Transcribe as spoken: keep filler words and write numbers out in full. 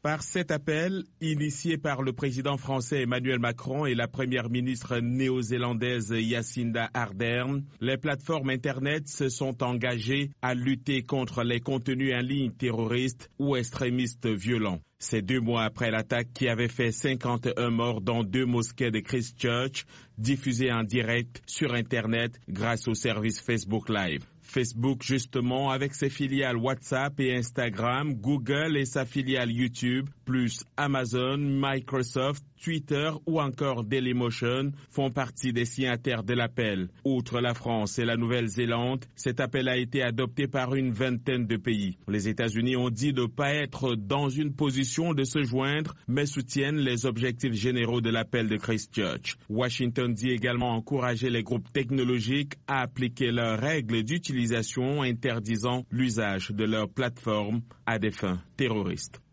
Par cet appel, initié par le président français Emmanuel Macron et la première ministre néo-zélandaise Jacinda Ardern, les plateformes Internet se sont engagées à lutter contre les contenus en ligne terroristes ou extrémistes violents. C'est deux mois après l'attaque qui avait fait cinquante et un morts dans deux mosquées de Christchurch, diffusées en direct sur Internet grâce au service Facebook Live. Facebook, justement, avec ses filiales WhatsApp et Instagram, Google et sa filiale YouTube, plus Amazon, Microsoft, Twitter ou encore Dailymotion font partie des signataires de l'appel. Outre la France et la Nouvelle-Zélande, cet appel a été adopté par une vingtaine de pays. Les États-Unis ont dit ne pas être dans une position de se joindre, mais soutiennent les objectifs généraux de l'appel de Christchurch. Washington dit également encourager les groupes technologiques à appliquer leurs règles d'utilisation interdisant l'usage de leurs plateformes à des fins terroristes.